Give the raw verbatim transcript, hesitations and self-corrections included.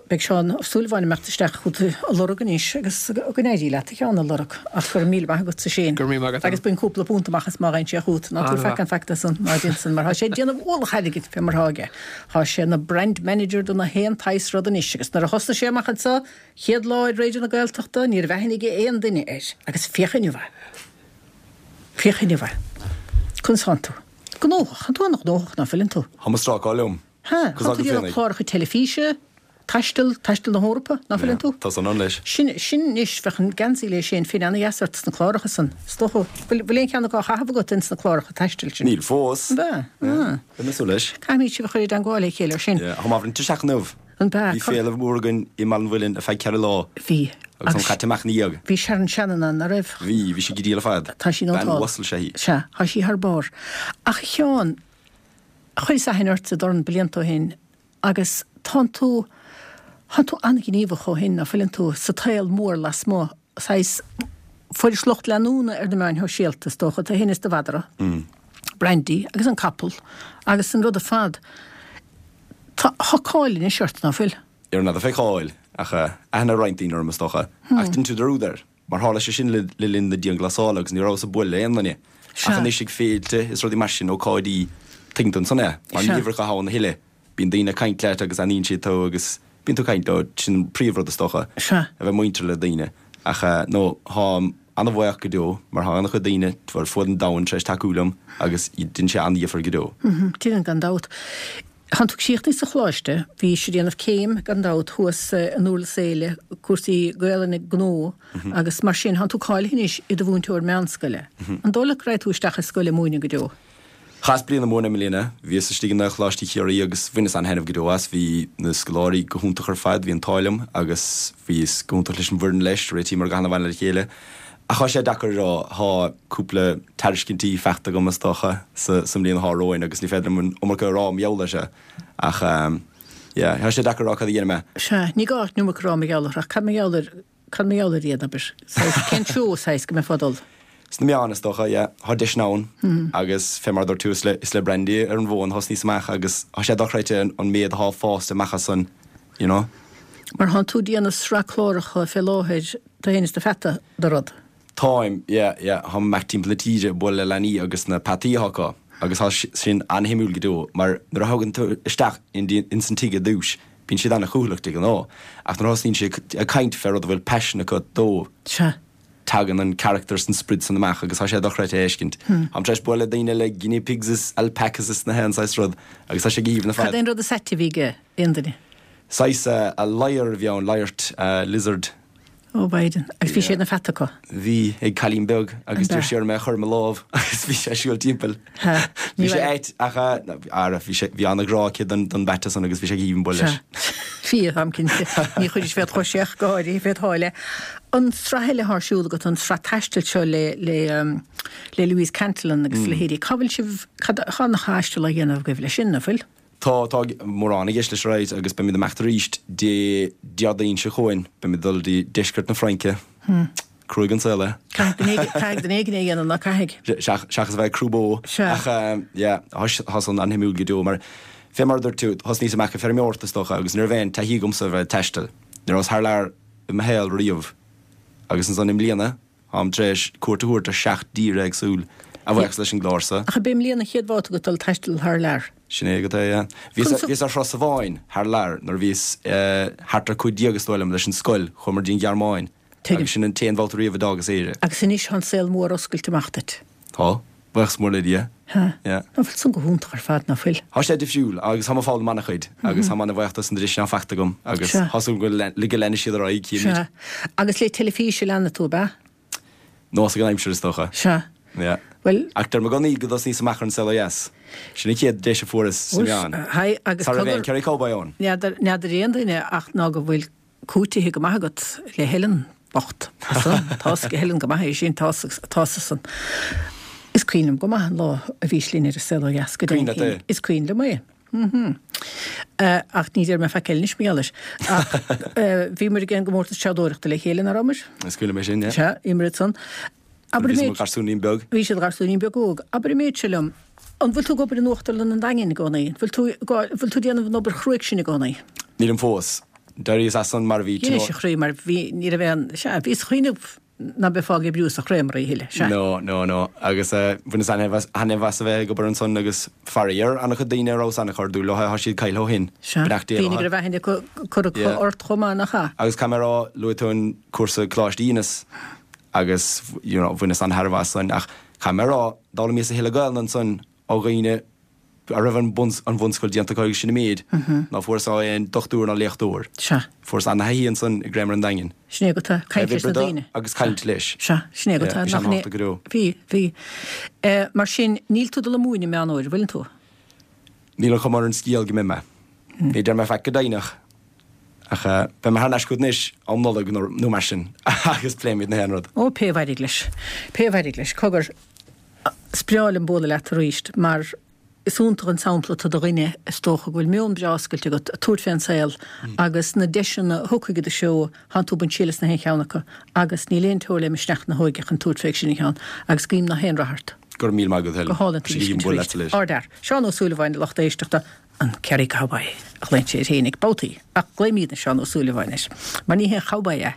be seán súlhhaine meachtasteach chu lorganíis agus gnéidí le cheanna lorach a chu mí go sa sé. agus buin cúpla búntaachchas má ein chuút ná tú fechan feta san mar san mar sé déanana bhla chaigeid fe marthge. Tá sé na brand manager do na héan tais rud an agus nar a hosta séachchan sa chiad láid réidir na gailteachta níor bheithinnig éon duine éis agus fiochanniu bheith. Fiochanniu bheith. Chun sanú. Go nócha tú nach nóach na fillin tú. Hamasrá gáilm. Ha, chu chláircha telefíse, taistil, taistil na hórpa, na fillin tú? Tás an an leis. Sin sin níos fechan gansí lei sin fin anna jasart na chláircha san. Stocho, bhfuil ceanna gá chahabh go ins na chláircha taistil sin. Níl fós. Ba. Ba sú leis. Caimí si chuir an gála chéile sin. Ha máhann tuiseach nómh. An ba. Bhí féile mórgan i man bhfuilin a feid cear lá. Bhí. Agus an chateach níag. Bhí sean seanan an a raibh. Bhí, bhí si go díal fad. Tá sin Ben wasl sé hí. Se, tá sí th bar. Ach cheán, chuir sa hinart sa dorn bliantó hin, agus tá tú han tú anginíomh cho hin a fillin tú sa tail mór las mó sais fuidir slocht leúna ar de meáin ho síaltas tócha a hin is de vadra. Brandy, agus an couple, agus an rud a fad. Tá cháilin i seart ná fill. Ar na a fé cháil ach ana reintín ar mastocha. Ach tin tú drúdar. Mar hála sé sin le lin de díon glasála agus ní rá a buile éanne. Ach an isig féilte is rudí mar sin ó cáidí tington sanna. Mar níomhar go hána hiile. Bín daine caiintleat agus anín si tó agus bín tú caiint sin príomhrad a stocha. A bheith muintre le daine. Ach nó há anna bhhaach go dó, mar há anna chu daine tuair fud an dain treis takeúlam agus din sé aníomhar go dó. Tí an gan dát. Han tú síocht is a chláiste, hí sé déanamh céim gan dát thuas an úla séile cuasaí gaeilena gnó agus mar sin han tú cáil hinis i do bhúnteúir meanscoile. An dóla réid tú isteach a scoile múine go dó. Chas blian na móna milína, hí is stígan na chláistí chéirí agus vinnas an henmh godóas, hí na scoláirí go húntaach ar fad, hí an táilm agus hí gúntaach leis an bhurn leis, réití mar gana bhaine le chéile. A cha sé dachar rá há cúpla tariscintí fechta go mastocha sa líon há róin agus ní féidir mun omar go rá meola se. Ach, ja, ha sé dachar rá cad dhéana me. Se, ní gáit nú rá meolar, ach cad meolar, cad meolar iad aber. Cén siú sais go me fadol. S na meánas docha, ja, há deis nán, agus fémar dor tú is le brandy ar an bhin hos níos meach agus há sé dachreite an méad há fásta mecha san, you know? Mar han tú díana sra chlóracha fé láhéid do héananis de feta do rod. Táim, ja, ja, ha meach timp le tíide bol le lení agus na patíhacha, agus há sin anhimúil go dó, mar nar a hagan tú isteach in san tiige dúis, bín siad anna chúlacht ag an á, ach nar hosnín si a caint ferrad a bhfuil passion a go dó. Se. Tagan an characters an sprids an amach agus há sé dochreit éiscint. Am treis bula daine le guinea pigs alpacas na hens sais rud agus há sé gíomh na fad. Cad ein rud a seti bhíige indani? Sais a liar bhí an liart lizard. Ó Biden. Agus bhí sé na feta có? Bhí ag Calín Beg agus dúir séar me chur me lámh agus bhí sé siúil timppel. Bhí sé éit acha ara bhí anna grá cé don beta san agus bhí sé gíomh bol leis. Fí am cinnte. Ní chuidir fé choiseach gáirí fé háile. An strahéile thsúla go an sra taistil seo le le le Louise Cantillon agus le héirí. Cabhail sibh chana cháiste le dhéanamh go bhfuil sin na bhfuil? Tá tá mórránna gis leis réid agus be mi de meachtar ríist de deadaín se choin be mi dul di discret na Franke. Cruig an saoile. Caig den éigen éigen an na caig. Seachas bheith crúbó. Ach, ja, has an anhimúil go dó, mar fé mar tú has níos meach a fer meortas docha agus nar bhéin taí gomsa bheith teistal. Nar os thar im héal riomh agus an san im líana am tréis cuairtaúirt a seach díre agsúil a bhhaach leis an glása. A bim líana chéadháta go dul teistal thar lear. Sinné go é. Vís a fros a bháin thar lear nar vís hartar chuidí agus dóilm leis an scoil chumar dín gearmáin. Agus sin an téanhhailta riomh dagus éire. Agus sin is an saoil mór oscailte machtat. Tá, bhachs mór le dí. Ha. Na bhfuil san go húnta ar fad na fuil. Tá sé difriúil agus ha fáil manna chuid agus ha manna bhhaachtas an drisna fachta gom agus hasú go lige lenne siad ar aig cíimid. Agus le telefíse lena tú ba? Nó a gan aimseir is docha. Se. Ja. Well, actor ma ganí go ní sem machar an sell yes. Sin ik héad déise furas Simeon. Hai agus Sar ben carry cowboyon. Ja, der ja der réine ach ná go bhfuil cúti hi go magat le helen bocht. Tás go helen go mai sin tás tásan. Is queenum go mai lá a víslín er sell yes go. Is queen le mai. Mhm. Eh ach ní er me fakel nis méalis. Ach vi mer gen gomort chadorcht le helen arammer. Is queen me sin ja. Ja, imretson. Aber vi garsúnín beg. Vi sé garsúnín beg og. Aber métselum. An bhfuil tú go bar an uachtar le an dain go naí. Bhfuil tú bhfuil tú déanamh nó bar chruic sin go naí. Ní an fós. Dar is as san mar ví sé chrú mar ní a bhean se vís chuoineh na be fág brús a chréimraí hiile se. No, no, no agus buna hanna bhe bheith go bar an son agus farir anna chu daine rá anna chuú le ha siad caiil hin. Bhínig gur bheithna chu ort chomá nach cha. Agus camerará luún cuasa chláistínas agus bhuina an Harbhasan ach camerará dála mí a heile gail an son á gaine a rah an an bhunscoil dianta chuig sinna méad ná fuá an dochtúr na lechtúir. Se. Fós an haíon san i gréimar an dain. Sné go caiilte na daine. Agus caiint leis. Se sné go hí hí. Mar sin níl tú le múine me anóir bhfuiln tú? Níl chu mar an scíal go mime. Ní der me fe go dainach. Ach be mar hanna scud níis am nóla nó mar sin agus pléimiid na henrad. Ó péhhaid leis. Péhhaid leis cogur spreáil an bóla le ríist mar Isúntar an sampla tá do rinne stócha bhfuil mion breáscailte go túirt féin saoil agus na deisina thucaige de seo han túban sílas na hen cheannacha agus ní léon túir le meisneach na hóige an túirt féic sinna cheann agus cíim na hen rahart. Gur mí magad heil. Go hálan tí Ardar. Seán ó súlahhain le lechta éisteachta an ceirigh chabaid a léint sé rénig bátaí ach gléimíad na seán ó súlahhainis. Mar ní hen chabaid